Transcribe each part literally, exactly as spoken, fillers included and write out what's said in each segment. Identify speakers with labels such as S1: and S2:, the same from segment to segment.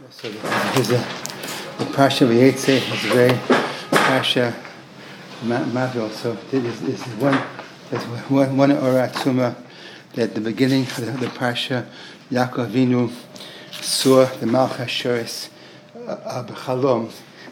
S1: So there's a the Parsha Vayetze is a very Parsha Mavil. So this, this is one there's one one Ora Atzuma that at the beginning of the, the Parsha Yaakov Avinu saw the Malach HaShoros b'Chalom.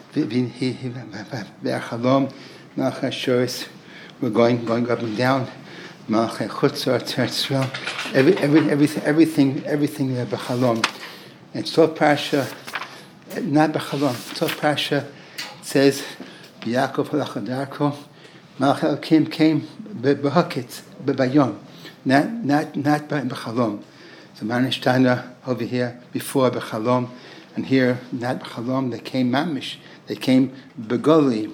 S1: B'Chalom Malach HaShoros were going going up and down. Malach Chutzar Tzartzral. Every every everything everything everything there b'Chalom. And so Parsha, not b'Chalom. So Parsha says, Yaakov halachadarko, Malach Elokim came b'Haketz, b'Bayom, not not not b'Chalom. So Manishtana over here before b'Chalom, and here not b'Chalom. They came mamish. They came b'Goli.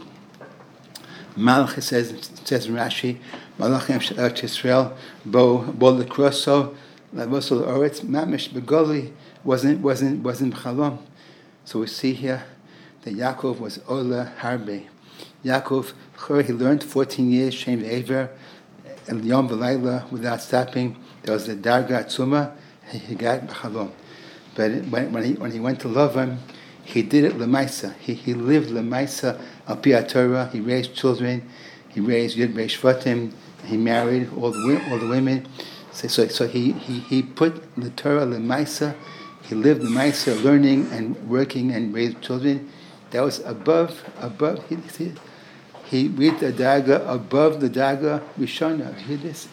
S1: Malach says says in Rashi, Malachim Shel Yisrael bo bo lekroso lavosol oretz mamish b'Goli. Wasn't wasn't wasn't b'Chalom. So we see here that Yaakov was Ola Harbe. Yaakov, he learned fourteen years Shem Ve'ever, El Yom V'Layla without stopping. There was the Darga Atzuma. He got b'Chalom. But when, when he when he went to Lavan, he did it Lemaisa. He he lived Lemaisa al pi Torah. He raised children. He raised Yud Beis Shvatim. He married all the all the women. So so, so he, he he put the Torah Lemaisa. He lived the Meiser, learning and working and raised children. That was above, above. He he, he read the daga above the daga Rishona. You hear this?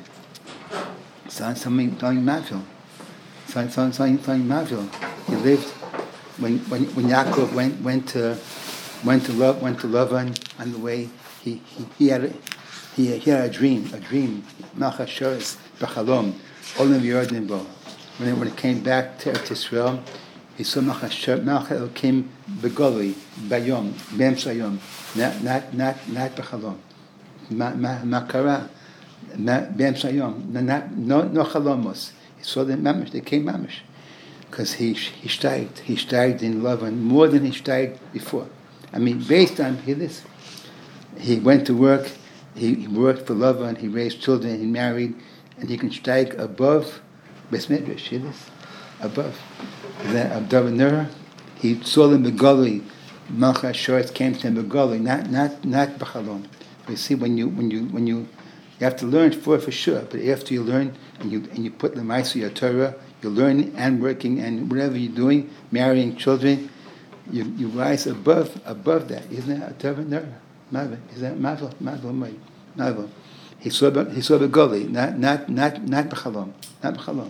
S1: Sounds something, something mavil. Sounds something, something mavil. He lived when when when Yaakov went went to went to love went to Lavan on the way. He he, he had a, he, he had a dream, a dream. Malach HaShoros b'Chalom, Olam Yordim bo. When it, when it came back to Eretz Yisrael, he saw Malach Elokim b'Goli, Bayom, Be'emes Hayom, not not not not b'Chalom. Ma ma ma kara, Be'emes Hayom, not no no Chalomos. He saw them mamish. They came mamish, because he he steiged he steiged in love and more than he steiged before. I mean, based on hear this, he went to work. He, he worked for Lavan. He raised children. He married, and he can steig above. Beis Midrash, hear this? Above. Then Abdullah Nura, he saw them b'Goli. Malach HaShoros came to him b'Goli, not not not b'Chalom. You see, when you when you when you you have to learn for for sure, but after you learn and you and you put the Ma'aseh your Torah, you're learning and working and whatever you're doing, marrying children, you you rise above above that. Isn't that Abdullah Nura? Mavel, is that Mavel? Mavel, Mavel. He saw he saw b'Goli, not not not not b'Chalom. Not b'Chalom.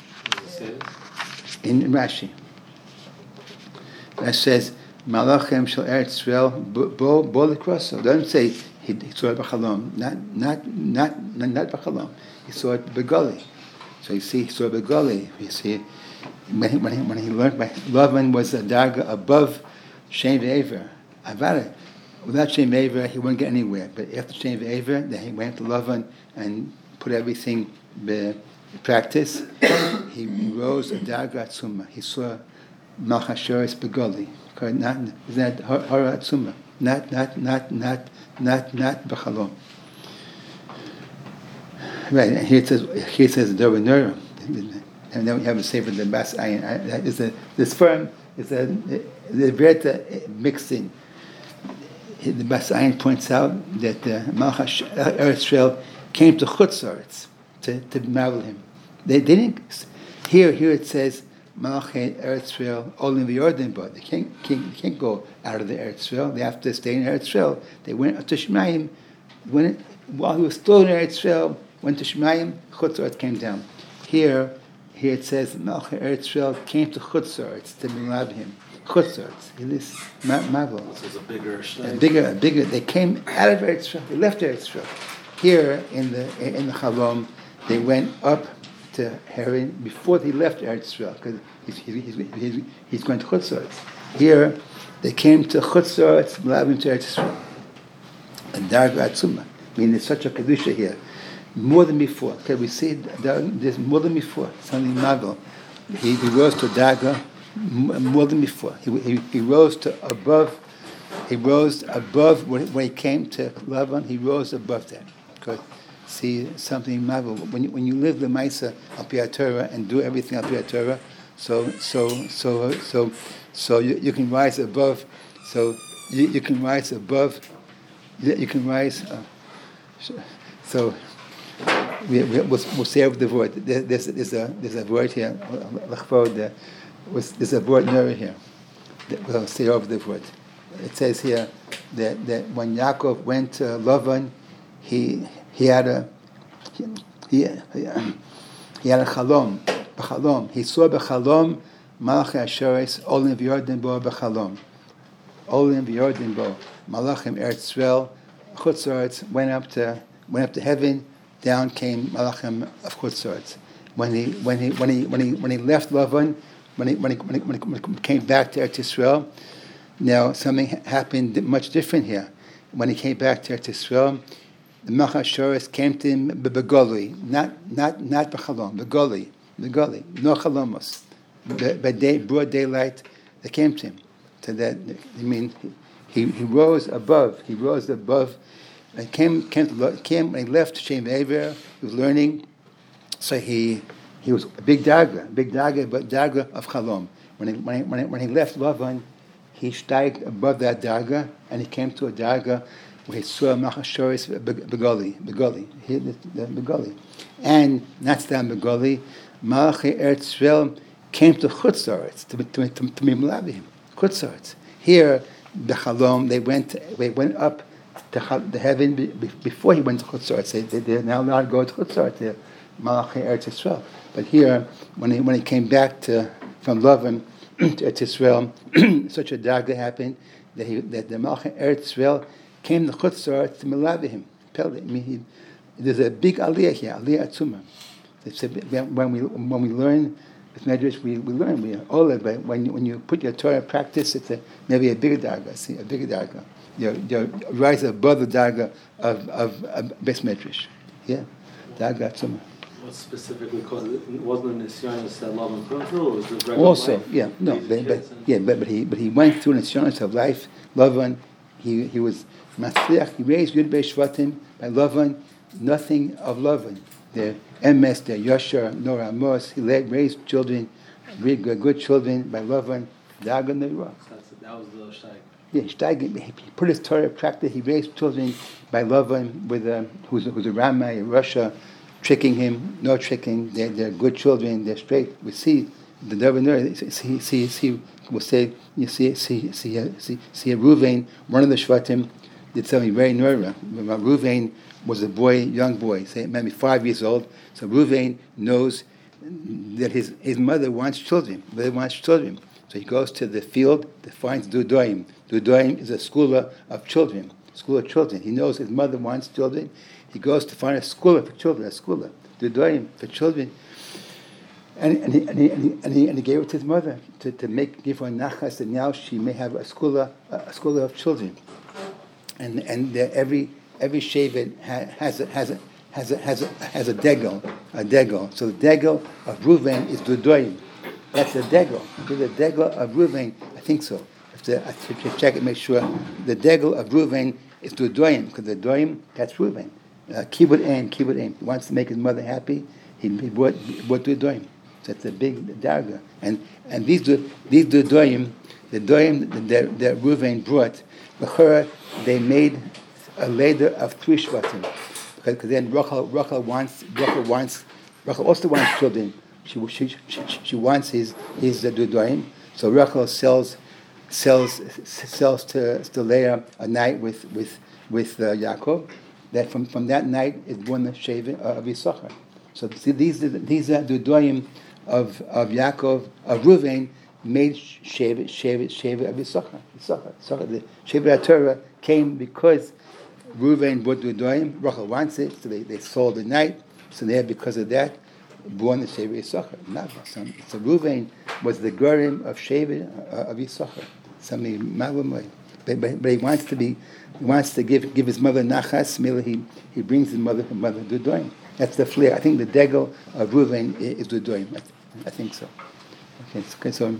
S1: In, in Rashi, that says Malachim Shel Eretz Yisrael bo bo lekroso. Doesn't say he, he saw it b'Chalom. Not not not not b'Chalom. He saw it b'Goli. So you see, he saw it b'Goli. You see, when he, when he, when he learned, by Lavan was a darga above Shem Ve'ever. Avada. Without Shem Ve'ever, he wouldn't get anywhere. But after Shem Ve'ever, then he went to Lavan and put everything be practice. He rose a darga atzuma. He saw Malach HaShoros b'Goli. Not is that hara atzuma? Not not not not not not b'Chalom. Right. And here it says here it says Dover Nura. And then we have a sefer the Bas Ayin. Is a this firm is a the Verta mixed in. The Bas Ayin points out that uh, Malach Eretz Yisrael came to Chutz Aretz to to marvel him. They, they didn't here. Here it says Malach Eretz Yisrael Olim V'Yordim bo. They can't, can't can't go out of the Eretz Yisrael. They have to stay in Eretz Yisrael. They went to Shemaim when it, while he was still in Eretz Yisrael. Went to Shemaim. Chutz Aretz came down. Here here it says Malach Eretz Yisrael came to Chutz Aretz to marvel him. Chutz Aretz. This marvel.
S2: This is a bigger,
S1: a bigger, a bigger. They came out of Eretz Yisrael. They left Eretz Yisrael. Here in the in the Chalom, they went up to Haran before they left Eretz Yisrael, because he's, he's, he's, he's going to Chutz Aretz. Here, they came to Chutz Aretz, L'avim to Eretz Yisrael. And Darga Atzuma. I mean, there's such a Kedusha here. More than before. Okay, we see there's more than before. Something novel. He, he rose to Darga more than before. He, he, he rose to above, he rose above, when, when he came to Lavan, he rose above that. Because see something marvel. When you, when you live the Maisa al pi Torah and do everything al pi Torah, So so so so so you, you can rise above. So you, you can rise above. You, you can rise. Uh, so we, we, we'll, we'll say over the word. There, there's there's a there's a word here. There's a word near here. We'll say over the word. It says here that, that when Yaakov went to Lavan, he he had a he he, he had a chalom. B'chalom. He saw b'chalom Malachim Asheres Olim v'Yordan bo b'chalom. Olim v'Yordan bo. Malachim Eretz Yisrael Chutz La'aretz went up to went up to heaven. Down came Malachim of Chutz La'aretz. When he when he when he when he when he left Lavan, when he when he when he, when he, when he came back to Eretz Yisrael, now something happened much different here. When he came back to Eretz Yisrael, the Malach Asheres came to him b'goli, not not not b'chalom, b'goli. The gully, no chalomos. By day, broad daylight, they came to him. So that I mean, he, he rose above. He rose above. And came came to, came when he left Shem Aver. He was learning. So he he was a big daga, big daga, but daga of chalom. When he when he, when he, when he left Lavan, he steiged above that daga, and he came to a daga where he saw Machashoris begoli, begoli, the begoli, and not that begoli. Malachi Eretz Yisrael came to Chutz La'aretz to to to, to Mimlavim. Chutz La'aretz. Here, the Chalom, they went they went up to the heaven before he went to Chutz La'aretz. They they're now allowed to go to Chutz La'aretz. Malachi Eretz Yisrael. But here, when he when he came back to from Lavan to Eretz Yisrael, such a daga happened that he that the Malachi Eretz Yisrael came to Chutz La'aretz to Milavim. I mean, he, there's a big aliyah here, aliyah atzuma. When we when we learn with Medrash, we, we learn we all of it. When you, when you put your Torah practice, it's a, maybe a bigger darga. See, a bigger darga. You you rise above the darga of of, of Beis Medrash. Yeah, darga atzuma.
S2: What specifically caused it? Wasn't it Nisyonos that love and through, or was it regular
S1: also,
S2: life?
S1: yeah, no, but, but yeah, but, but he but he went through an Nisyonos of life. Lavan, he he was Masliach. He raised Yud Beis Shvatim by Lavan. Nothing of Lavan. The M S, the Yashar, Nor Amos, he led, raised children, good, good children by Lavan, Dagan Neirah.
S2: That was the Shtag.
S1: Yeah, Shtag, he put his Torah practice, he raised children by Lavan, with a, who's, who's a Ramah in Russia, tricking him, no tricking, they're, they're good children, they're straight. We see, the governor, see, see, see, will say, you see, see, see, see, see a Ruvain, one of the Shvatim, did something very Neirah. Ruvain was a boy, young boy, say maybe five years old. So Ruvain knows that his, his mother wants children. Mother wants children. So he goes to the field to find Dudoim. Dudoim is a school of children. School of children. He knows his mother wants children. He goes to find a school for children, a school, Dudoim for children. And, and, he, and, he, and, he, and, he, and he gave it to his mother to, to make give her nachas, and now she may have a school, a school of children. And and uh, every Every shevet has a has a has a has a has a degel, a degel. So the degel of Reuven is Dudoim. That's the degel. The degel of Reuven, I think so. I have to, I have to check and make sure. The degel of Reuven is Dudoim, because the Dudoim, that's Reuven. Uh, Kibbut aim, kibbut aim. He wants to make his mother happy. He, he brought he brought Dudoim. So that's a big darga. And and these these Dudoim, the Dudoim that, that Reuven brought, her they made a later of three shvatim, because then Rachel, Rachel wants, Rachel wants, Rachel also wants children. She she she, she wants his his uh, dudoim. So Rachel sells sells sells to to Leah a night with with with uh, Yaakov. That from, from that night is born the Shevet of Yisachar. So see, these are these are dudoim of of Yaakov of Reuven made Shevet Shevet Shevet of Yisachar. Yisachar. So the Shevet Torah came because Reuven bought Dudoim, Rachel wants it, so they, they sold the night. So there, because of that, born the Shevet Yisachar. So, so Reuven was the Gorim of Shevet uh, of Yisachar. Something Malamai. But, but, but he wants to be, he wants to give give his mother Nachas. Merely he he brings his mother her mother Dudoim. That's the flair. I think the degel of Reuven is Dudoim. I, I think so. Okay, okay so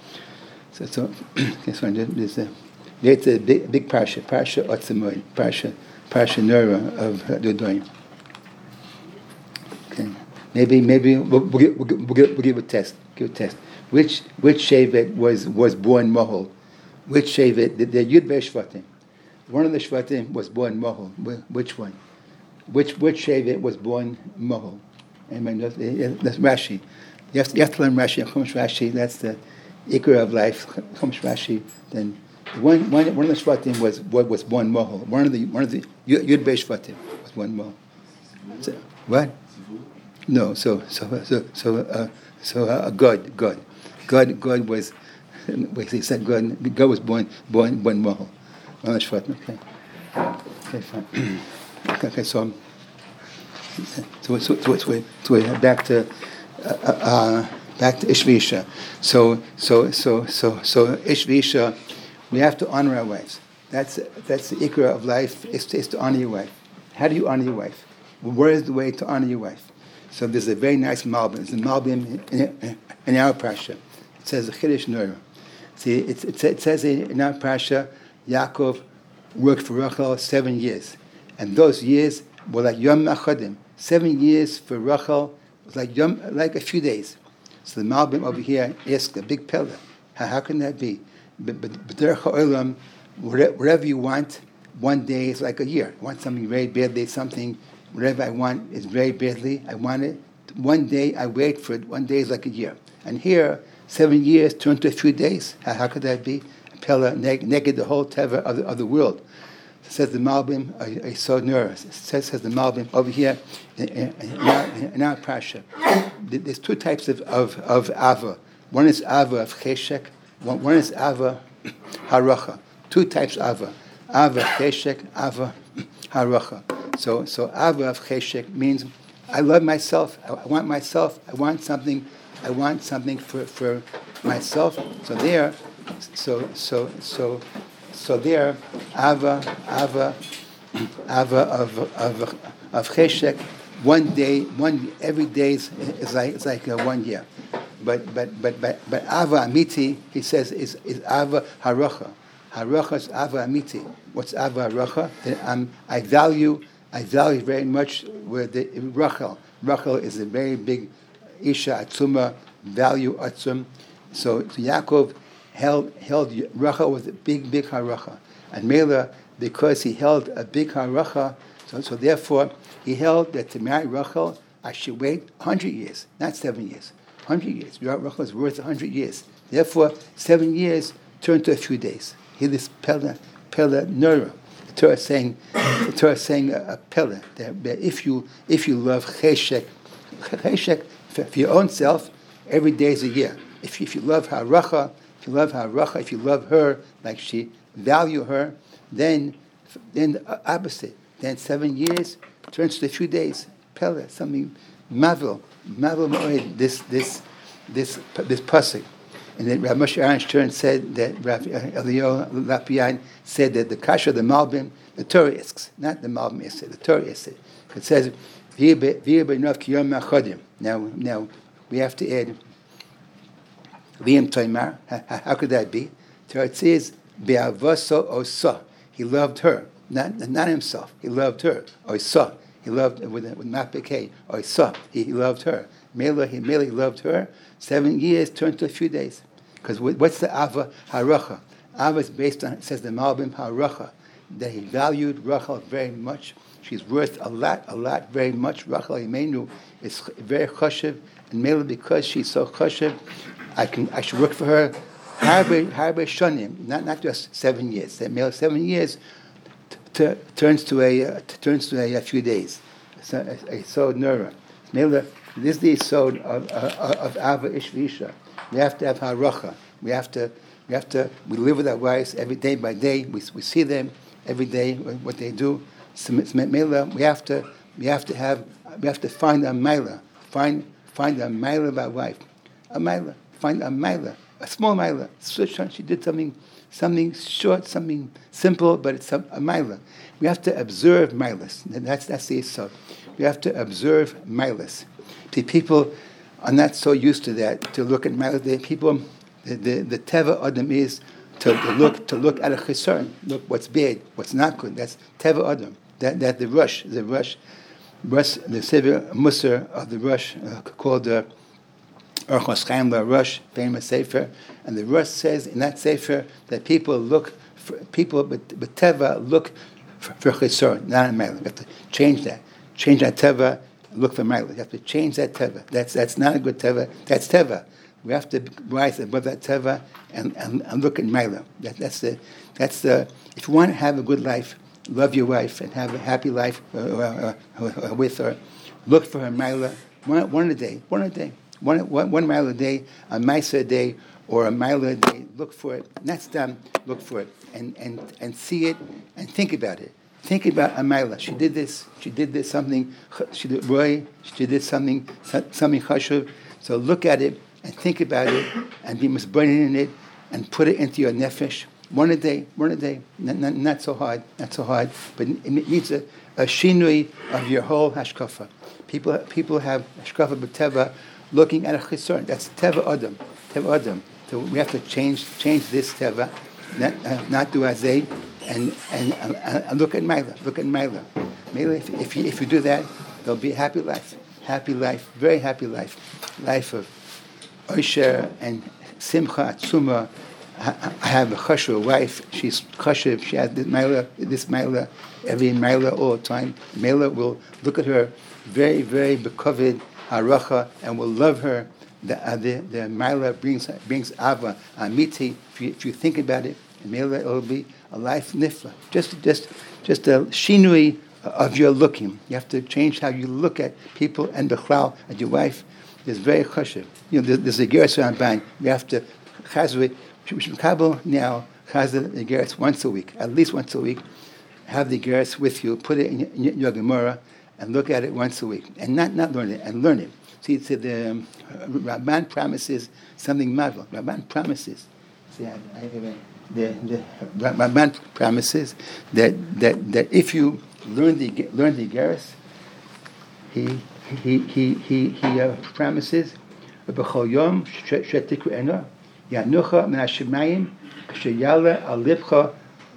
S1: so so okay, so there's a. It's a big, big parsha, parsha Otzemoy, parsha, parsha Nora of Dudoim. Okay, maybe, maybe we'll, we'll, give, we'll, give, we'll give a test. Give a test. which which Shevet was was born Mohol? Which Shevet? The, the Yud Shvatim. One of the Shvatim was born Mohol. Which one? Which which Shevet was born Mohol? Amen. That's, that's Rashi. You have, to, you have to learn Rashi. Chumash Rashi. That's the Ikra of life. Chumash Rashi. Then one one one of the Shvatim was was born Mohol. One of the one of the Yud Shvatim was born Mohol. So, what? No. So so so so uh, so uh, God God God God was. He said God God was born born born Mohol. One of the Shvatim. Okay. Okay. Fine. okay, okay. So. So, so, so, so, so back to uh, uh, back to Ishvisha. So, so, so, so, so Ishvisha, we have to honor our wives. That's that's the ikra of life. Is to, is to honor your wife. How do you honor your wife? Where is the way to honor your wife? So there's a very nice malbim. It's a malbim in, in, in our parsha. It says the Chiddush Nora. See, it, it, it says in our parsha, Yaakov worked for Rachel seven years, and those years were like Yom Achadim. Seven years for Rachel was like yom, like a few days. So the Malbim over here asked a big pella, how, how can that be? But but whatever you want, one day is like a year. I want something very badly, something, whatever I want is very badly. I want it. One day I wait for it. One day is like a year. And here, seven years turned to a few days. How, how could that be? Pella naked the whole teva of the, of the world. Says the Malbim, I, I saw Nur, says, says the Malbim over here in, in, in, our, in our Pasha. There's two types of, of, of Ava. One is Ava of Cheshek, one, one is Ava Haracha. Two types of Ava. Ava Cheshek, Ava Haracha. So, so Ava of Cheshek means I love myself, I, I want myself, I want something, I want something for, for myself. So there, so, so, so, So there, Ava, Ava, Ava of of of Cheshek, one day, one every day is, is like it's like uh, one year, but but but but but Ava Amiti, he says, is is Ava Haracha. Haracha is Ava Amiti. What's Ava Haracha? Um, I value I value very much where the Rachel. Rachel is a very big Isha Atzuma, value Atzum. So, so Yaakov held held Rachel with a big, big haracha. And Mela, because he held a big haracha, so, so therefore he held that to marry Rachel, I should wait one hundred years, not seven years. one hundred years. Rachel is worth one hundred years. Therefore, seven years turned to a few days. Here this Pella, Pella Nura. The Torah is saying, the Torah is saying a, a Pella, that, that if you if you love Cheshek, Cheshek, for, for your own self, every day is a year. If you, if you love haracha, if you love haracha, if you love her like she value her, then then the opposite. Then seven years turns to a few days. Pella, something mavel, mavel moed. This this this this pasuk, and then Rav Moshe Aaron Stern said that Rav Eliyahu Lapian said that the kasha, the malbim, the Torah isks, not the malbim is the Torah is it. It says now now we have to add. Liam Toimar, how could that be? Torah says, Be'avoso osa. He loved her, not not himself. He loved her. Osa. He loved with with mapik. Osa. He loved her. Mela. He merely loved her. Seven years turned to a few days. Because what's the ava haracha? Ava is based on, it says the malbim haracha, that he valued Rachel very much. She's worth a lot, a lot, very much. Rachel Imenu is very chashiv, and Mela, because she's so chashiv, I can I should work for her harbe harbe shonim, not not just seven years. That male seven years t- t- turns to a uh, t- turns to a, a few days. So a sod nura. Male, this is the sod of uh, of Ava Ishvisha. We have to have haracha. We have to we have to we live with our wives every day by day. We we see them every day what they do. So, male, we have to we have to have we have to find a mila, find find a mila of our wife, a mila. Find a mila, a small mila. She did something, something short, something simple, but it's a, a mila. We have to observe milas. That's that's the issue. We have to observe milas. See, people are not so used to that. To look at milas, the people, the the, the teva adam is to, to look to look at a chisarn. Look what's bad, what's not good. That's teva adam. That that the rush, the rush, rush the sever musar of the rush uh, called. Uh, Orchos Chaim LaRush, famous sefer, and the Rush says in that sefer that people look, for, people but teva look for, for chesron, not a meilah. You have to change that, change that teva, look for meilah. You have to change that teva. That's that's not a good teva. That's teva. We have to rise above that teva and, and, and look at meilah. That, that's the that's the. If you want to have a good life, love your wife and have a happy life uh, uh, uh, with her. Look for her meilah one, one a day, one a day. One, one, one mile a day, a ma'aser a day, or a mile a day. Look for it. That's done. Look for it and, and, and see it and think about it. Think about a mile. She did this. She did this something. She did roy. She did something something chashuv. So look at it and think about it and be misburning in it and put it into your nefesh. One a day. One a day. Not, not, not so hard. Not so hard. But it needs a, a shinui of your whole hashkafa. People people have hashkafa b'teva. Looking at a chisron, that's teva adam, teva adam. So we have to change change this teva, not, uh, not do azay, and and, and and look at meilah, look at meilah. Meilah, if, if you if you do that, there'll be a happy life, happy life, very happy life, life of osher and simcha, tzuma. I have a chashuv wife. She's chashuv. She has this meilah, this meilah, every meilah all the time. Meilah will look at her very very bekovid. Haracha, and will love her. The uh, the, the Maila brings brings Ava Amiti. If you, if you think about it, Maila, it will be a life nifla. Just just just a shinui of your looking. You have to change how you look at people and the chlal at your wife. Is very chashuv. You know, there's, there's a geras on bang. We have to chazwe. We should kabel now chazwe the geras once a week, at least once a week. Have the geras with you. Put it in your, in your Gemara. And look at it once a week, and not, not learn it, and learn it. See, it's the um, Rabban promises something marvel. Rabban promises. See, I, I have a, the, the Rabban promises that, that that if you learn the learn the Geras, he he he he he uh, promises b'chol yom shetikru'ena yanucha min hashemayim sheyala al libcha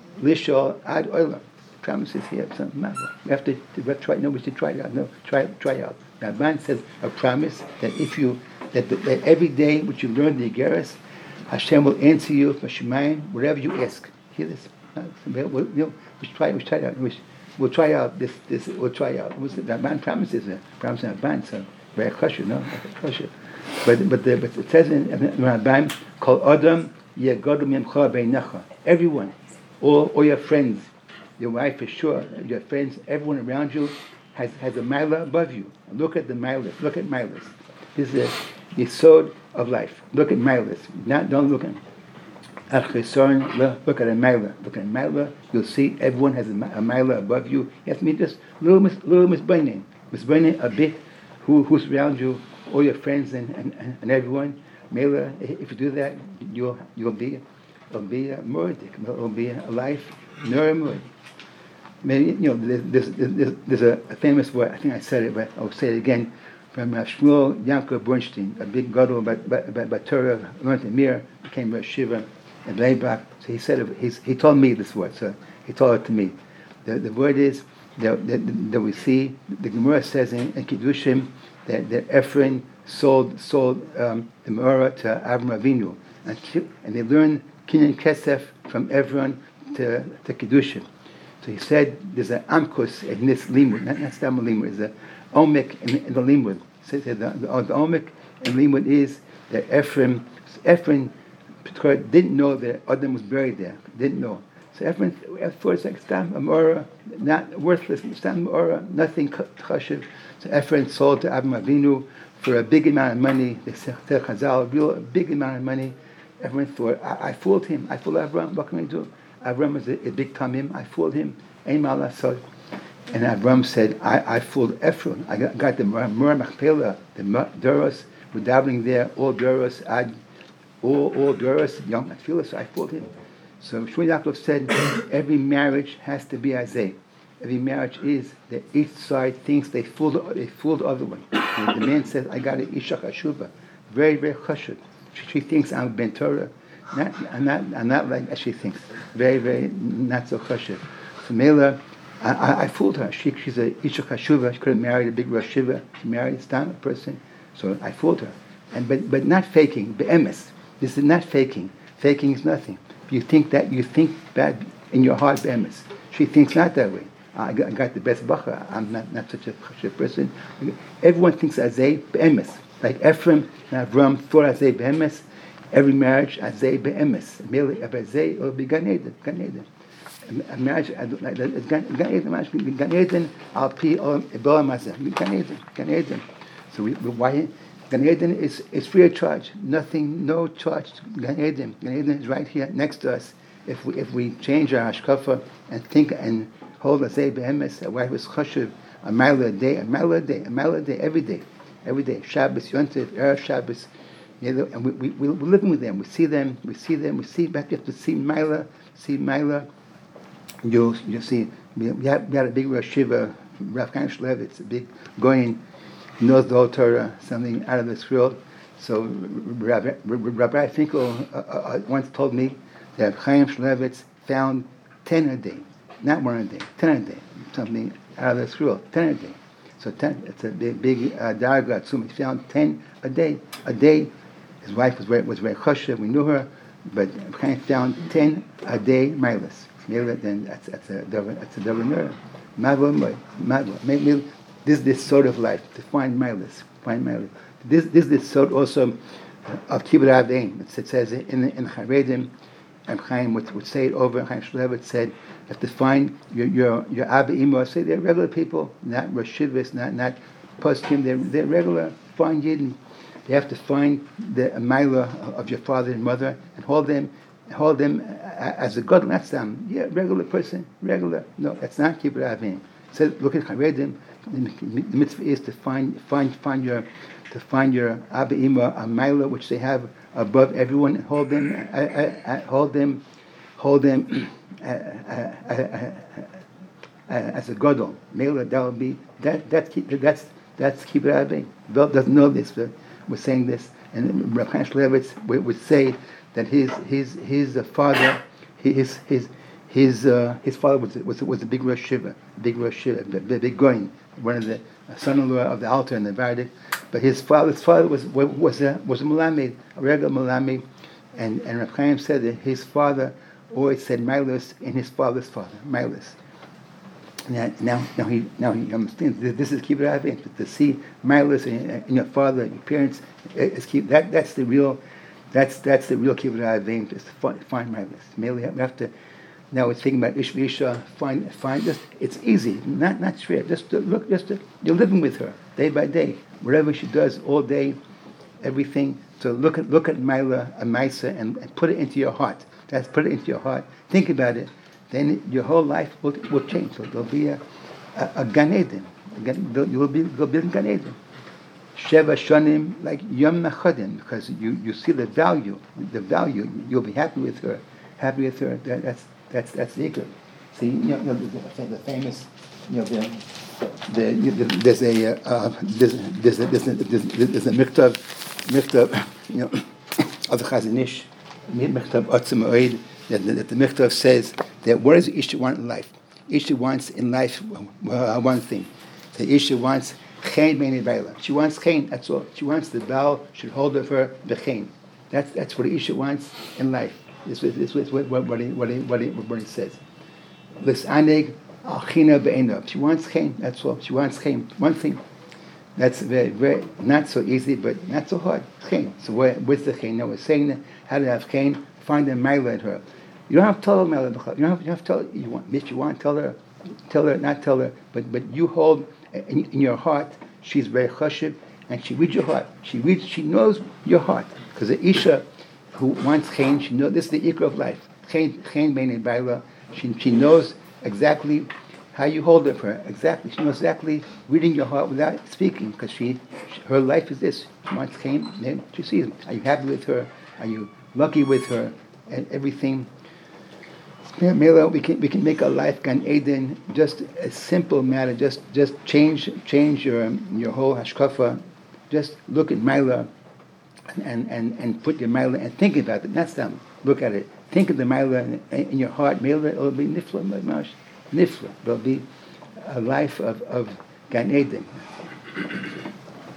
S1: lishol ad olam. Promises here, something matter. We have to, to try. No, we should try it out. No, try try it out. Rabban says a promise that if you that, that every day which you learn the Geras, Hashem will answer you for Shemayim whatever you ask. Hear this? We'll, we'll, you know, we should try. We should try it out. We should, we'll try out this. This we'll try out. Rabban promises a promise in Rabban. So very kosher, no, kosher. But but the, but it says in Rabban, Kol Adam Yegodum Yemcha Beinecha. Everyone, all all your friends. Your wife is sure, your friends, everyone around you has, has a mila above you. Look at the milas. Look at milas. This is the yesod of life. Look at milas. Not don't look at chesorn. Look at a mila. Look at a mila. You'll see everyone has a, a mila above you. You have to meet just little mis little misbaining, misbaining a bit. Who who's around you? All your friends and and, and everyone. Mila. If you do that, you'll you'll be it'll be a murdik. It'll be a life neuromurdik. Maybe, you know, there's, there's, there's a, a famous word, I think I said it, but I'll say it again, from uh, Shmuel Yankov Bernstein, a big gadol by, by, by, by Torah, learned in Mir, became Rosh Shiva in Leibach. So he said, it, he's, he told me this word, so he told it to me. The, the word is that, that, that we see, the Gemara says in, in Kiddushim, that, that Ephraim sold sold um, the Menorah to Avram Avinu, and, and they learned Kinyan Kesef from Ephraim to, to Kiddushim. So he said there's an amkus in this limud, not, not stam limud, there's an omek in, in the limud. So the, the, the omek in limud is that Ephraim, Ephraim didn't know that Adam was buried there, didn't know. So Ephraim, at first, like stam amora, not worthless, stam amora, nothing chashiv. So Ephraim sold to Avram Avinu for a big amount of money. They said Chazal, a real a big amount of money. Everyone thought, I, I fooled him. I fooled Avram. What can I do? Avram was a, a big tamim. I fooled him. Ein malasot. And Avram said, I, I fooled Ephraim. I got, got the Mur Machpelah, the Doros, were dabbling there, all Doros, ad, all, all Doros, young Machpelah, so I fooled him. So Shmuel Yaakov said, every marriage has to be Azeh. Every marriage is that each side thinks they fooled, they fooled the other one. And the man says, I got an Isha Chashuva. Very, very chashuv. She, she thinks I'm Ben Torah. Not, I'm not, I'm not like as she thinks. Very, very not so chashuv. So Mela, I, I, I fooled her. She, she's a Isha Chashuva. She could have married a big Rosh Shiva. She married a Stam person. So I fooled her. and but but not faking. Be'emes. This is not faking. Faking is nothing. You think that you think bad in your heart. Be'emes. She thinks not that way. I got, I got the best bacha. I'm not, not such a, such a person. Everyone thinks azay be'emes. Like Ephraim and Avram thought azay be'emes. Every marriage azay be'emes. Merely azay or be Gan Eden. Gan Eden. A marriage, Gan Eden, marriage, Gan Eden, al pi or Ebola Mazah. Gan Eden, Gan Eden. So we, we why Gan Eden is is free of charge. Nothing, no charge. Gan Eden. Gan Eden is right here next to us. If we if we change our hashkafa and think and hold a say behemes, a wife is chashuv, a mile a day, a mile a day, a mile a day, every day, every day. Shabbos, Yontif, Erev Shabbos, you know, and we we we we're living with them. We see them, we see them, we see. But you have to see Mila, see Mila. You you see, we had, we had a big Rosh Shiva, Rav Chaim Shmulevitz, a big goyin, knows the whole Torah, something out of this world. So Rabbi, Rabbi Finkel uh, uh, once told me that Chaim Shmulevitz found ten a day. Not one a day, ten a day, something out of this world, ten a day. So ten, it's a big, big uh, darga. So he found ten a day. A day, his wife was very, was very choshev, we knew her, but Chaim found ten a day, milas. Then that's that's a that's a double Maybe this this sort of life to find milas, find milas. This this this sort also of kibbutz avim. It says in in Charedim. And Chaim would, would say it over. Chaim Shmulevitz said, "You have to find your your your Abba Imo." Say they're regular people, not Rosh Shivis, not not poskim. They're they're regular. Find Yidden. You have to find the Amila of your father and mother and hold them, hold them as a god. Not some yeah regular person, regular. No, that's not Kibbutz Avim. So look at Charedim. The mitzvah is to find find find your to find your Abba Imo Amila, which they have above everyone, and hold them, uh, uh, uh, hold them, hold them uh, uh, uh, uh, uh, as a godol. Mela, that will be that that that's that's kibbutz avim. Bill doesn't know this, but we're saying this, and Rav Chaim Shmulevitz would, would say that his his his uh, father, his his his uh, his father was was was a big Rosh Shiva, big Rosh Shiva, the big goyin, one of the son-in-law of the Alter and the Vardik. But his father's father was was a was a Melamed, a regular Melamed, and and Rav Chaim said that his father always said Milas in his father's father, Milas. Now, now, now he now he understands this is kibbutz avim. To see Milas in, in your father, your parents, is keep that that's the real, that's that's the real kibbutz avim. Is to find, find Milas. Mainly we have to. Now we're thinking about Ish V'Isha. Find, find just it's easy, not not straight. Just to look, just to, you're living with her day by day, whatever she does all day, everything. So look at look at Mila, a Maisa, and, and put it into your heart. That's put it into your heart. Think about it. Then your whole life will will change. So there'll be a a, a Gan Eden. You will be you'll be in Gan Eden. Sheva Shonim like Yom Nachadim, because you, you see the value, the value. You'll be happy with her, happy with her. That, that's That's that's the ikr. See, you know, the, the famous, you know, the, the, the there's a uh, there's there's a, there's a, there's a miktav miktav you know of the Chazon Ish miktav Atzim Oid that the, the miktav says that what does Isha want in life? Isha wants in life uh, one thing. The Isha wants chen meini baila. She wants chen. That's all. She wants the Baal should hold of her bechen. That's that's what Isha wants in life. This is this is what what what he, what he, what he, what he says. Lisaneg achina be'enav. She wants chen. That's all. She wants chen. One thing. That's very very not so easy, but not so hard. Chen. So where, where's the chen? Now we're saying that how to have chen. Find a mila at her. You don't have to tell her mila. You don't have, you have to tell her. You want if you want tell her, tell her not tell her. But but you hold in, in your heart. She's very chashiv, and she reads your heart. She reads. She knows your heart because the isha who wants chen, she knows this is the ikra of life. Chen, chen bein baila. She she knows exactly how you hold it for her. Exactly, she knows exactly reading your heart without speaking, because she, she her life is this. She wants chen, then she sees it. Are you happy with her? Are you lucky with her? And everything. Mela, we can we can make our life Gan Eden. Just a simple matter. Just just change change your your whole hashkafa. Just look at Mela. And, and, and put your Mila and think about it. Not some look at it. Think of the Mila in, in your heart. Mila, it'll be nifla, mash, nifla. It'll be a life of, of Gan Eden.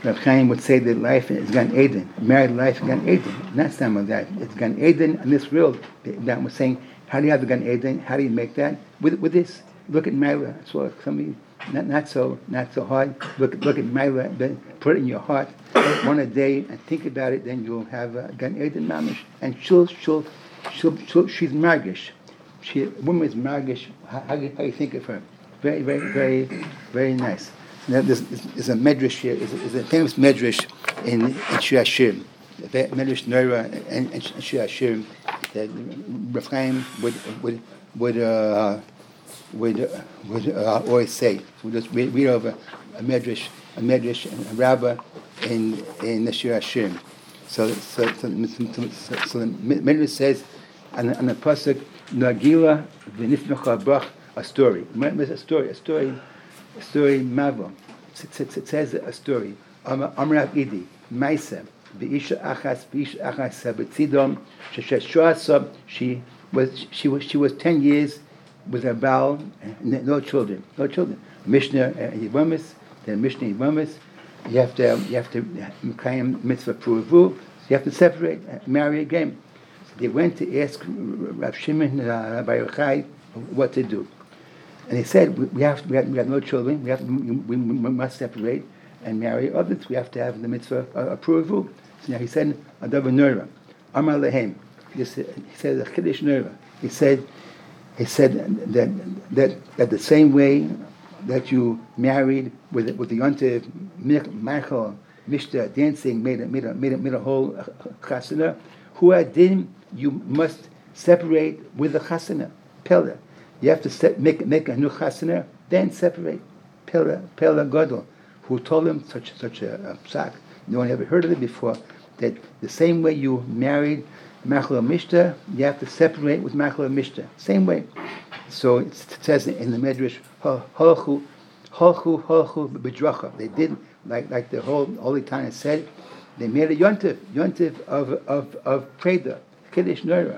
S1: Rav Chaim would say that life is Gan Eden, married life is Gan Eden. Not some of that. It's Gan Eden in this world. That was saying, how do you have the Gan Eden? How do you make that? With with this. Look at Myra. So somebody not not so not so hard. Look look at Myra. Then put it in your heart one a day and think about it. Then you'll have a Gan Eden mamish. And she'll she'll she'll, she'll she's margish. She a woman is margish. How, how, you, how you think of her? Very very very very nice. Now, this is a medrash here. Is a famous medrash in in Shir Hashirim. Medrash Neira and, and Shir Hashirim that Rav Chaim would would would uh, would uh, would uh, always say. So we just read, read over a medrash, a medrash, and a rabba in in the Shir Hashirim. So so so, so, so the medrash says on the, on the pasuk Nagila v'nifmecha brach, a story. Remember a story, a story. A story Mavo. It, it, it says a story. Amrav Idi, Maisa, V'isha Achas, V'isha Achas Sabetzidom, Sheshua she was she was she was ten years with her Baal, no children, no children. Mishnah Yivamis, then Mishnah Yivamis. You have to you have to Mekayim Mitzvah Pruvu. You have to separate, marry again. So they went to ask Rav Shimon uh, Bar Yochai what to do. And he said, we, we have we have we have no children. We have we, we, we must separate and marry others. We have to have the mitzvah uh, approval. So now he said, Adav Neira, Amar Lehem. He said, a Chiddush Neira. He said, he said that that that the same way that you married with with the Yontiv Michael Mishta dancing made a made a made a, made a whole chasana. Who adin you must separate with the chasana Pella. You have to set, make make a new chasana, then separate. Pella Pella Gadol, who told him such such a, a psak. No one ever heard of it before. That the same way you married Machla Mishta, you have to separate with Machla Mishta. Same way. So it says in the Medrash, Holchu, Holchu, Holchu B'dracha. They did like like the whole Holy Tana said. They made a yontif, yontif of of of Preda, Kiddush Neira.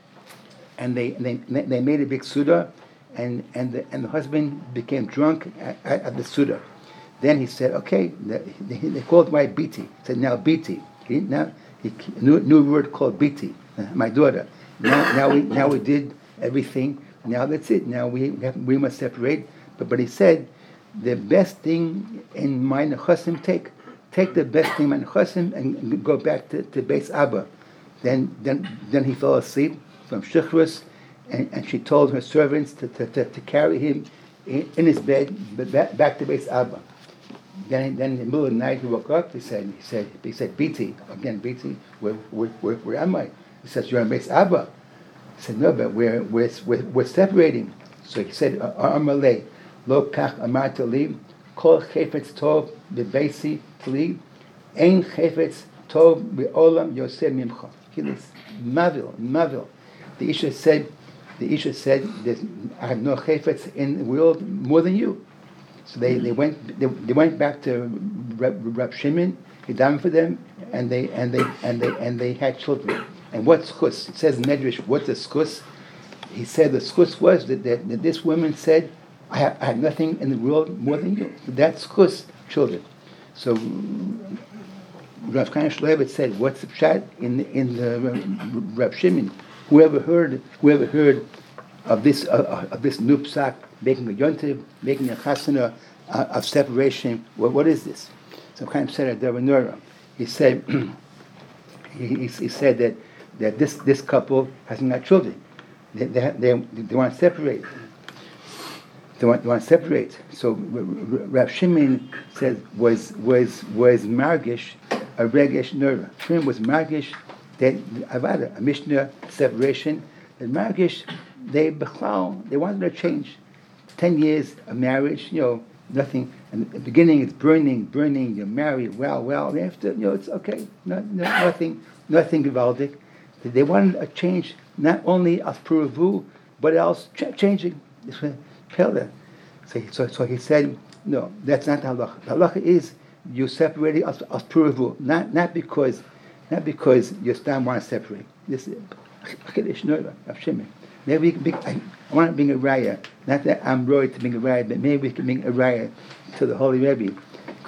S1: And they, they they made a big suda, and and the, and the husband became drunk at, at the suda. Then he said, "Okay." They, they called my biti. He said, "Now biti." He, now he new new word called biti, my daughter. Now now we now we did everything. Now that's it. Now we have, we must separate. But but he said, the best thing in my nechasim take take the best thing in my nechasim and go back to to Beis Abba. Then then then he fell asleep from Shechus, and, and she told her servants to, to, to, to carry him in, in his bed back, back to Beis Abba. Then, then in the middle of the night he woke up. He said, he said, he said, B T again, B T. Where, where, where, where am I? He says, you're in Beis Abba. He said, no, but we're we're we're, we're separating. So he said, Amalei, lo kach amar tali, kol chefetz tov bebeisi tali, ein chefetz tov beolam yoseh mimcha. He is mavil, mavil. The Isha said, the Isha said, I have no chayfetz in the world more than you. So they, they went they, they went back to Rab Shimon. He davened for them, and they and they and they and they had children. And what's chus? It says in Medrash, what's a schus? He said the schus was that, that, that this woman said, I have, I have nothing in the world more than you. So that's schus, children. So Rav Chaim Shulevitz said, what's the pshat in the, in the Rab Shimon? Whoever heard, whoever heard of this uh, of this new psak, making a yontiv, making a chasana uh, of separation, what, what is this? So Chaim said at Devanura, he said he, he, he said that, that this, this couple hasn't got children. They they, they, they want to separate. They want, they want to separate. So Rav Shimon said was was was margish a regesh nura. Shimon was margish that avada a mishnah separation. And margish they bechlal they wanted to change. Ten years of marriage, you know, nothing. And at the beginning it's burning, burning. You're married, well, well. After, you know, it's okay. No, no, nothing, nothing gewaldic. They wanted a change, not only as puravu, but else ch- changing. So, so, so he said, no, that's not the halacha. The halacha is you separating as, as puravu, not not because, not because you still want to separate. This is chiddush nola of Shimon. Maybe we can bring, I, I want to bring a raya. Not that I'm worried to bring a raya, but maybe we can bring a raya to the Holy Rebbe, because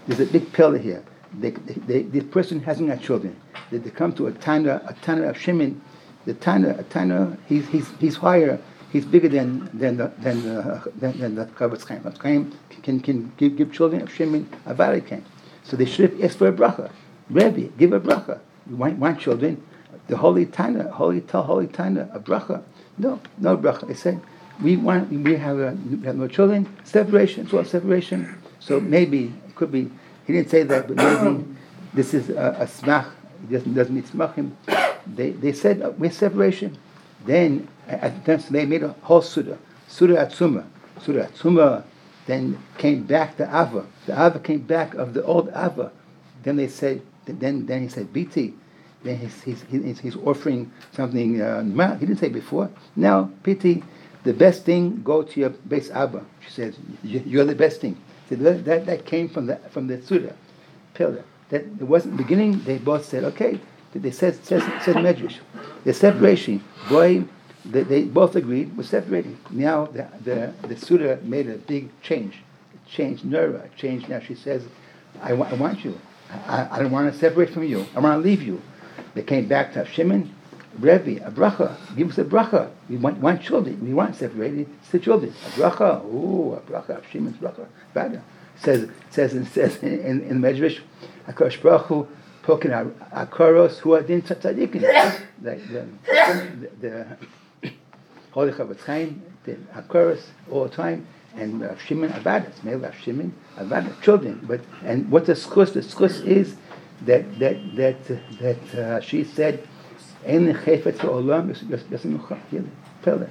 S1: there's a big pillar here. They, they, they, this person hasn't got children. They, they come to a Tana, a Tana of Shimon. The Tana, a Tana, he's he's he's higher. He's bigger than than the than the than, than the Chavetz Chaim. Chavetz Chaim can can give, give children of Shimon a Valley came. So they should have asked for a bracha. Rebbe, give a bracha. You want, want children? The holy Tana, holy tell holy Tana a bracha. No, no bracha. They said we want we have a, we have no children. Separation. It's all separation. So maybe it could be. He didn't say that, but maybe this is a, a smach. It doesn't doesn't need smachim. They they said uh, with separation. Then at the time they made a whole surah, surah atzuma, surah atzuma. Then came back to Ava. The Ava came back of the old Ava. Then they said. Then then he said biti. Then he's he's he's, he's offering something. Uh, he didn't say before. Now piti, the best thing go to your base Abba. She says you're the best thing. So that, that that came from the from the surah, pillar. That it wasn't beginning. They both said okay. They said said said medrash. The separation. Boy, they, they both agreed. We're separating. Now the the the surah made a big change. It changed Nura. It changed. Now she says, I, wa- I want you. I, I don't want to separate from you. I want to leave you. They came back to Shimon, Rebbe, a bracha. Give us a bracha. We want, want children. We want separated. It's the children. A bracha. Ooh, a bracha. Shimon's bracha. Bada. Says says and says in in, in Medrash, Hakadosh Baruch Hu poking akaros who are din tzaddikim. The the the Holy Chavetz Chaim, the akaros all the time. And uh, Shimon Avadas, male of Shimon Avadas, children. But and what the schus? The schus is that that that uh, that uh, she said, "Ein chayfetz ha'olam yosem Pele."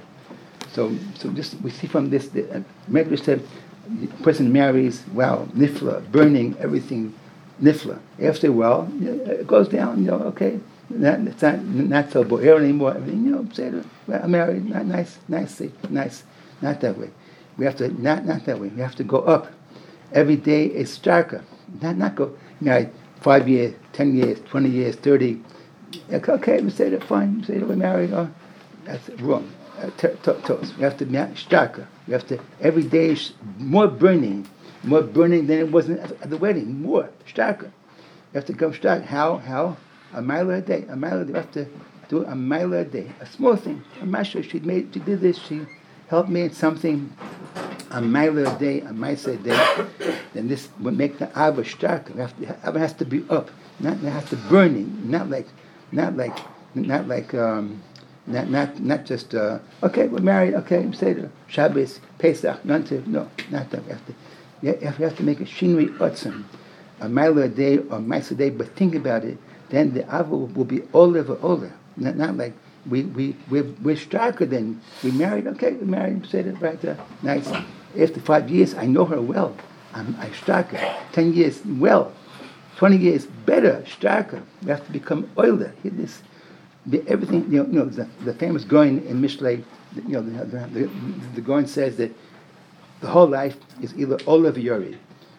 S1: So so this we see from this. The uh, Medrash said, the person marries, wow, nifla, burning everything, nifla. After a while, it goes down. You know, okay, not, it's not not so boer anymore. Everything, you know, say, well, I'm married, not nice, nice, nice, not that way. We have to not not that way. We have to go up. Every day is starker. Not not go. You know, five years, ten years, twenty years, thirty. Okay, we say that fine. We say that we're married. Oh, that's wrong. Uh, t- t- t- we have to be starker. We have to every day is more burning, more burning than it was at the wedding. More starker. We have to come stark. How how a mile a day. A mile a day. We have to do a mile a day. A small thing. A masha. She made. She did this. She helped me in something. A mile a day, a mice a day, then this would make the Ava starker. The Ava has to be up, not it has to burning, not like, not like, not like, um, not not not just uh, okay, we're married, okay, Seder, Shabbos, Pesach, none to no, not that. We have to, you have, you have to make a shinui otzim, a mile a day or mice a day. But think about it, then the Ava will, will be older or older, not not like. We we we're, we're starker than we married. Okay, we married. Said it right there. Nice. After five years, I know her well. I'm I starker. Ten years, well. Twenty years, better, starker. We have to become oiler. Hear this. The, everything. You know, you know the, the famous Goin in Mishlei. You know, the the, the, the Goin says that the whole life is either olav yori,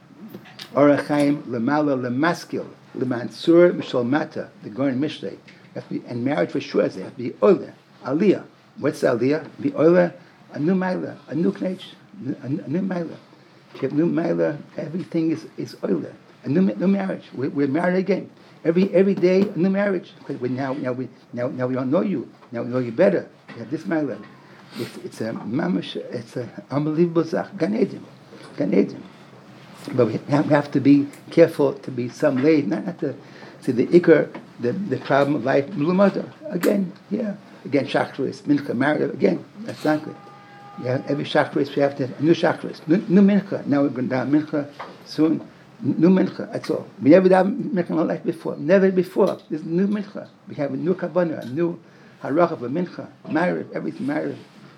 S1: orachaim lemala lemaskil lemansur mishal mata. The Goin Mishlei. Have to be, and marriage for sure they have to be oiler, aliyah. What's aliyah? Be oiler, a new mailer, a new knetch, a, a new mailer. If you have new mailer, everything is, is oiler. A new new marriage. We're, we're married again. Every every day a new marriage. Because we now now we now now we don't know you. Now we know you better. We have this mailer. It's, it's a mamash. It's an unbelievable zach. Gan Eden, Gan Eden. But we have, we have to be careful to be some late, not not to see the ikar. The, the problem of life, Mulumada, again, yeah, again, Shachris, Mincha, married, again, that's not good. Yeah, every Shachris, we have to have a new Shachris, new, new Mincha, now we're going to have Mincha soon, new Mincha, that's all. We never had Mincha in our life before, never before, this is new Mincha. We have a new Kabbana, a new Harach of a Mincha, married, everything married.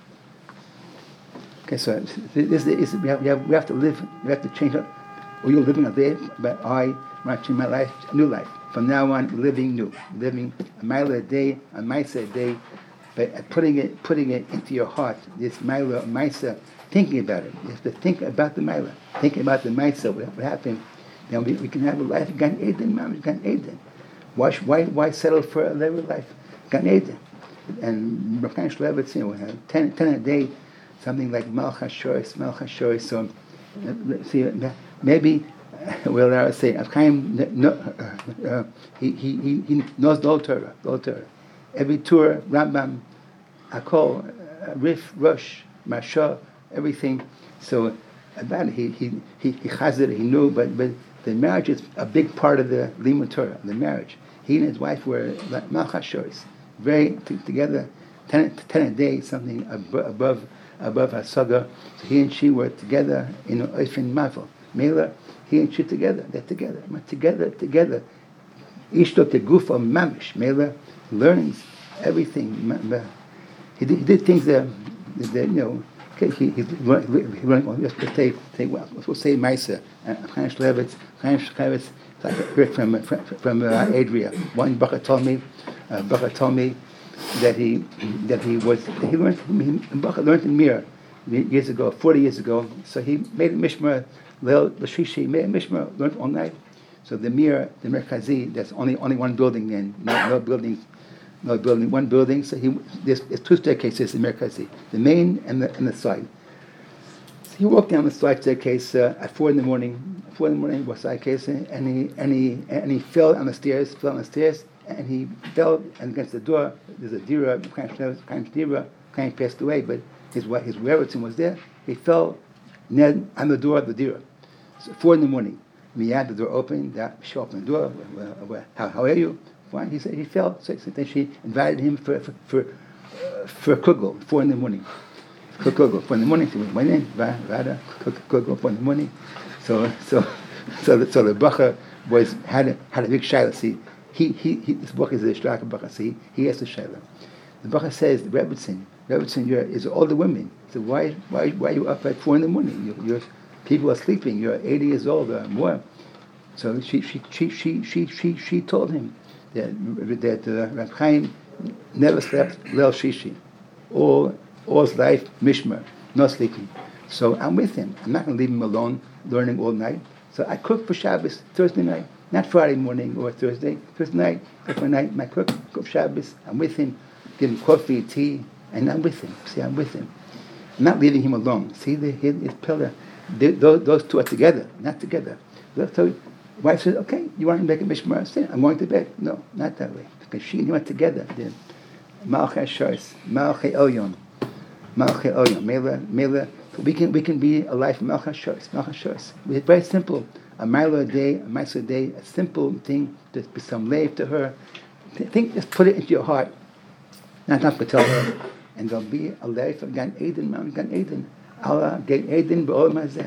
S1: Okay, so this is, we have, we have, we have to live, we have to change up. Or you're living a day, but I want to change my life, a new life. From now on, living new, living a mile a day, a mice a day, but putting it, putting it into your heart. This mile, a mice, thinking about it. You have to think about the mile, thinking about the mice. What happened? Then we, we can have a life Gan Eden, Mamish Gan Eden. Why, why, why settle for a level life? Gan Eden. And Rav Chaim Shmulevitz, you know, we have ten, ten a day, something like Malchas Shoris, Malchas Shoris. So, see, maybe. well, I would say, Chaim, no, uh, uh, he, he, he, he knows the whole Torah, the whole Torah. Every Torah, Rambam, Akol, uh, Rif, Rosh, Marsha, everything. So about it, he he he he has it, he knew, but but the marriage is a big part of the Limud Torah. The marriage, he and his wife were like malchashoris, very t- together, ten, ten a day, something ab- above above hasaga. So he and she were together in an oifen mavel. Mela, he and she together, they're together, together, together. Ishto teguf of mamish. Mela learnings, everything. He did, he did things that, that you know. Okay, he he's running on. Let's say say well. Let's say Meisa. Chaim Shlevetz, Chaim Shlevetz. I heard from from, from uh, Adria. One Bacha told me, uh, Bacha told me that he that he was he learned he, Bacha learned in Mir years ago, forty years ago. So he made a mishmar. Leil Lashishi made a mishmar. Learned all night. So the Mir, the Merkazi, there's only only one building then, no, no buildings. No building, one building. So he there's, there's two staircases in Merkazi, the main and the and the side. So he walked down the side staircase uh, at four in the morning. Four in the morning was staircase, and he and he and he fell on the stairs, fell on the stairs, and he fell against the door. There's a dira, kind of kind of dira, kind of passed away, but his his relative was there. He fell near on the door of the dira. So four in the morning, we had the door open. That show up on the door. How how are you? He said he fell. So then she invited him for for for, uh, for kugel, four in the morning. For kugel, four in the morning. So we went in, Vada, kugel, four in the morning. So so so the, so the bacha was had a, had a big shayla. See, he he, he this book is a shlaka bacha. See, he has a shayla. The bacha says the Rebbetzin, Rebbetzin, you're is all the women. So why why why are you up at four in the morning? You, you're people are sleeping. You're eighty years old or more. So she she she she she she, she told him that that uh, Reb Chaim never slept Leil Shishi, all all his life mishmer, not sleeping. So I'm with him. I'm not going to leave him alone learning all night. So I cook for Shabbos Thursday night, not Friday morning or Thursday. Thursday night, Thursday night, I cook cook Shabbos. I'm with him, give him coffee, tea, and I'm with him. See, I'm with him. I'm not leaving him alone. See, the, his, his pillar. They, those, those two are together, not together. So wife says, okay, you want to make a mishmar? Say, I'm going to bed. No, not that way. Because she and you are together. Malchei Shos, Malchei Elyon, Malchei Elyon, Mela, Mela. We can we can be a life of Malchei Shos, Malchei Shos. It's very simple. A mile a day, a mile a day, a simple thing. Just be some lave to her. Think, just put it into your heart. Not not to tell her. And there'll be a life of Gan Eden, Mount Gan Eden. Allah, Gan Eden, B'ol Mazeh,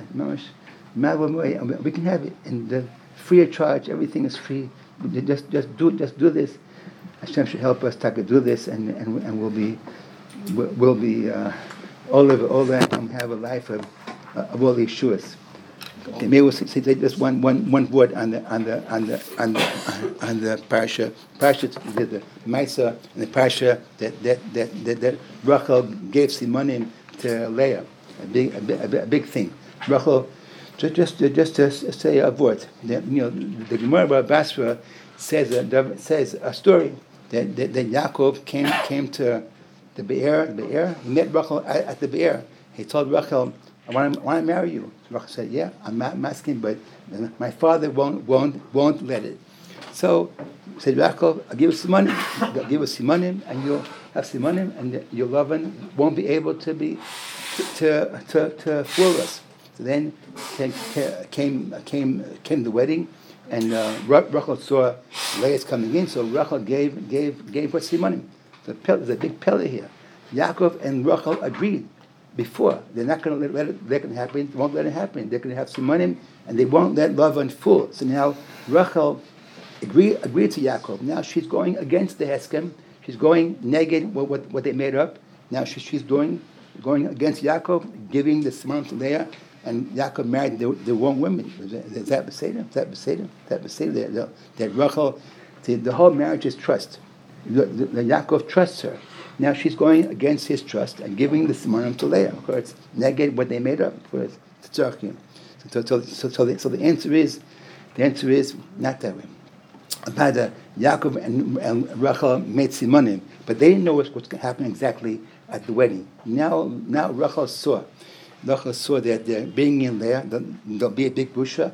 S1: Mamash. We can have it. And the free of charge, everything is free. Just, just do, just do this. Hashem should help us to do this, and and, and we'll be, we'll be uh, all of all that, and have a life of uh, of all these shuas. Okay, maybe we'll say just one one one word on the on the on the on the on the parsha. Parsha the, the Maisa and the parsha that that that that, that Rachel gave Simonim to Leah, a big a big, a big thing. Rachel. Just, just, just to say a word. The, you know, the Gemara about Basra says a, says a story that, that, that Yaakov came came to the Be'er. Be'er. He met Rachel at, at the Be'er. He told Rachel, "I want to, I want to marry you." So Rachel said, "Yeah, I'm, I'm asking, but my father won't won't won't let it." So he said, "Yaakov, I'll give you some money. I'll give you some money, and you'll have some money, and your loved one won't be able to be to to to fool us." So then came came came, came the wedding, and uh, Rachel saw Leah's coming in, so Rachel gave gave gave her simanim. So there's a big pillar here. Yaakov and Rachel agreed before they're not going to let it, let it happen. They won't let it happen. They're going to have simanim, and they won't let love unfold. So now Rachel agreed agreed to Yaakov. Now she's going against the Heskem. She's going negative what, what what they made up. Now she, she's doing going against Yaakov, giving the simanim to Leah. And Yaakov married the, the wrong women. Is that Beseder? Is that Beseder? Is that Beseder? That, that Rachel, the, the whole marriage is trust. The, the, the Yaakov trusts her. Now she's going against his trust and giving the simanim to Leah. Of course, negate what they made up. Of course, so, so, so, so, so, the, so the answer is, the answer is not that way. About uh, Yaakov and, and Rachel made simanim, but they didn't know what's, what's going to happen exactly at the wedding. Now, now Rachel saw. Rachel saw that they're being in there, there'll be a big busha,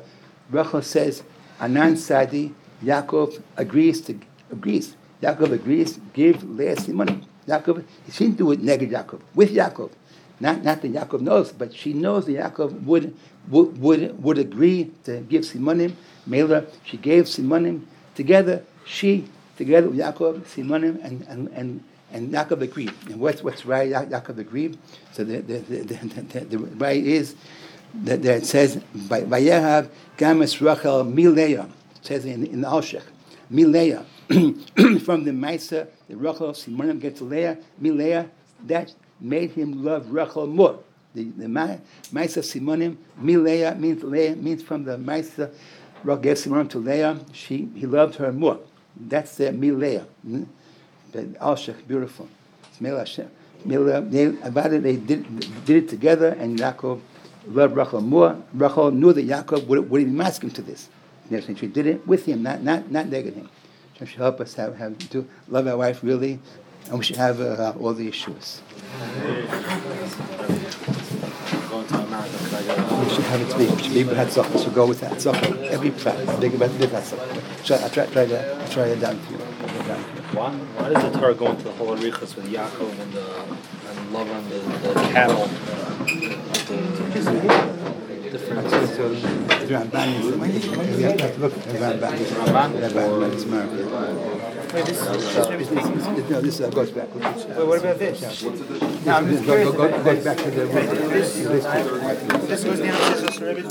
S1: Rachel says, Anan Sadi, Yaakov agrees to agrees. Yaakov agrees, give Leah money. Yaakov, she didn't do it negative Yaakov, with Yaakov. Not, not that Yaakov knows, but she knows that Yaakov would would would, would agree to give Simonim. Mela, she gave Simonim. Together, she, together with Yaakov, Simonim, and, and, and, and Yaakov agreed. And what's what's right, Ya- Yaakov agreed. So the the the, the, the, the right is that, that it says, Vayehav Gamas Rachel Mileah. It says in, in the Alshech, Mileah. From the Maisa, the Rachel, Simonim get to Leah, Mileah, that made him love Rachel more. The, the Maisa Simonim, Mileah means Leah, means from the Maisa, Rachel gave Simonim to Leah, she, he loved her more. That's the Mileah. Mm-hmm. But Alshech, beautiful. It's Mil Hashem. They, about it, they did, did it together, and Yaakov loved Rachel more. Rachel knew that Yaakov would, would even ask him to this. She did it with him, not not not negative him. Hashem should help us have, have to love our wife really, and we should have uh, all the issues.
S2: Going to America because I got.
S1: We should have it to be. We should be Hatzach. We should go with Hatzach every practice. Think about big Hatzach. Try, I try, try to, I try it down to you. Down to you.
S2: Why, why does the Torah go into the whole Arichas with Yaakov and the and Lavan, the, the cattle, the different?
S1: So the Ramban is. We have to look at the Ramban.
S2: Ramban?
S1: Ramban is American.
S3: Wait, this is
S1: No, this uh, goes back.
S3: Wait, what about this?
S1: Now, this goes back to the.
S3: This goes down to this